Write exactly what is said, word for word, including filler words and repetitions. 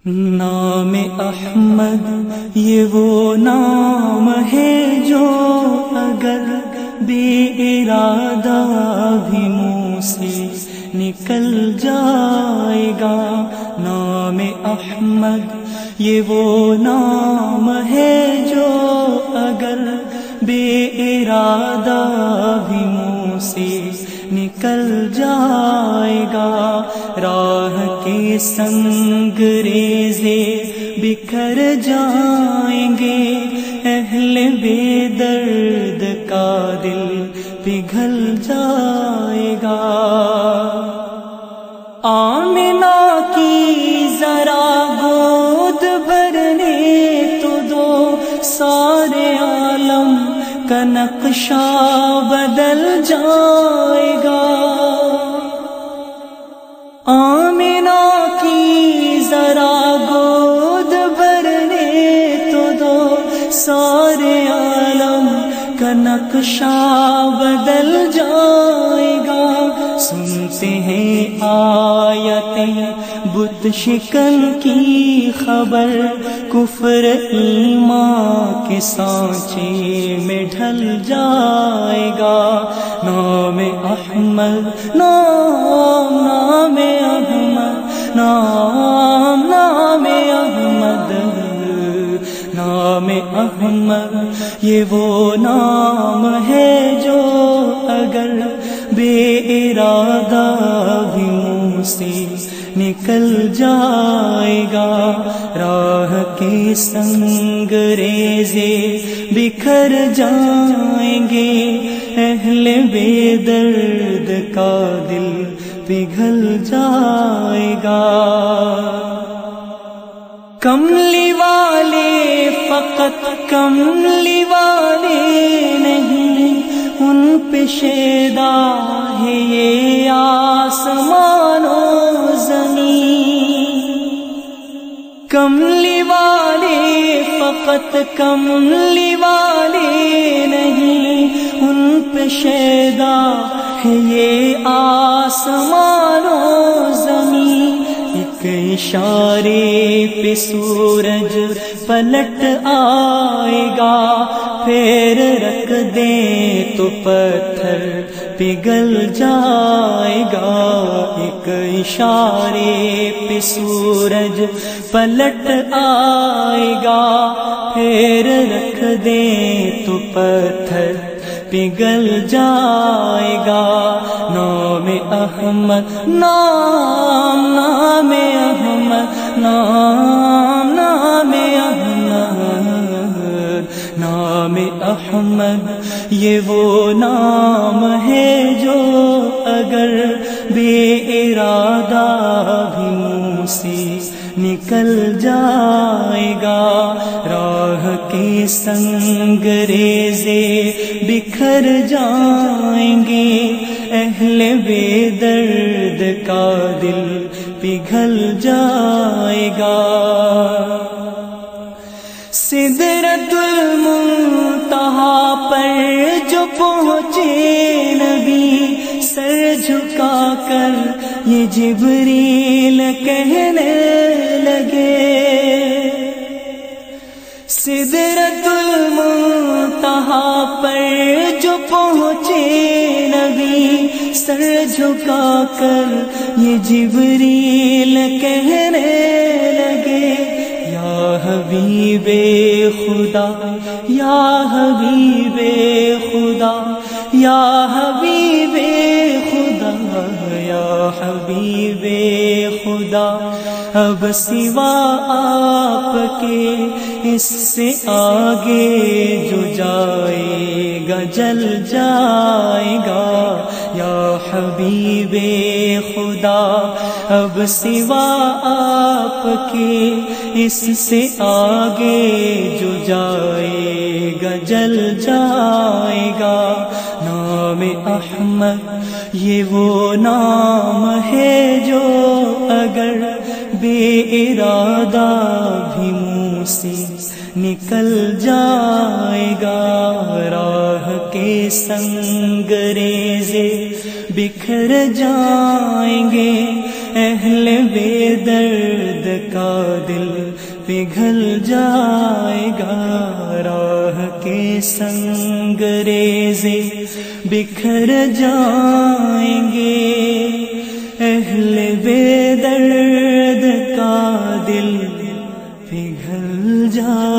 نام احمد یہ وہ نام ہے جو اگر بے ارادہ بھی منہ سے نکل جائے گا. نام احمد یہ وہ نام ہے جو اگر بے ارادہ بھی منہ سے نکل جائے گا. راہ کے سنگ ریزے بکھر جائیں گے، اہل بے درد کا دل پگھل جائے گا. آمنہ کی ذرا گود بھرنے تو دو، سارے عالم کا نقشہ بدل جائے گا. آمنہ کی ذرا گود بھرنے تو دو، سارے عالم کا نقشہ بدل جائے گا. سنتے ہیں آیتیں بت شکن کی خبر، کفر ایمان کے سانچے میں ڈھل جائے گا. نام احمد نام نام احمد نام نام احمد نام احمد یہ وہ نام ہے جو اگر بے ارادہ بھی منہ سے نکل جائے گا. راہ کے سنگ ریزے بکھر جائیں گے، اہل بے درد کا دل پگھل جائے گا. کملی والے فقط کملی والے نہیں، ان پہ شیدا ہے یہ آسمان و زمین. کملی والے فقط کملی والے نہیں، ان پہ شیدا ہے یہ آسمان و زمین. ایک اشارے پہ سورج پلٹ آئے گا، پیر رکھ دیں تو پتھر پگھل جائے گا. ایک اشارے پہ سورج پلٹ آئے گا، پیر رکھ دیں تو پتھر پگھل جائے گا. نام احمد نام نام احمد نام نام احمد نام احمد یہ وہ نام ہے جو اگر بے ارادہ بھی منہ سے نکل جائے گا. راہ کے سنگ ریزے بکھر جائیں گے، اہل بے درد کا دل پگھل جائے گا. سدرۃ المنتہا پر جو پہنچے نبی، سر جھکا کر یہ جبریل کہنے لگے. سدرۃ المنتہا پر جو پہنچے نبی، سر جھکا کر یہ جبریل کہنے لگے. یا حبیب خدا یا حبیب خدا یا حبیب خدا یا حبیب خدا، اب سوا آپ کے اس سے آگے جو جائے گا جل جائے گا. یا حبیب خدا اب سوا آپ کے اس سے آگے جو جائے گا جل جائے گا. نام احمد یہ وہ نام ہے جو اگر بے ارادہ بھی منہ سے نکل جائے گا. راہ کے سنگ ریزے بکھر جائیں گے، اہل بے درد کا دل پگھل جائے گا، راہ کے سنگ ریزے بکھر جائیں گے، اہل بے درد کا دل پگھل جائے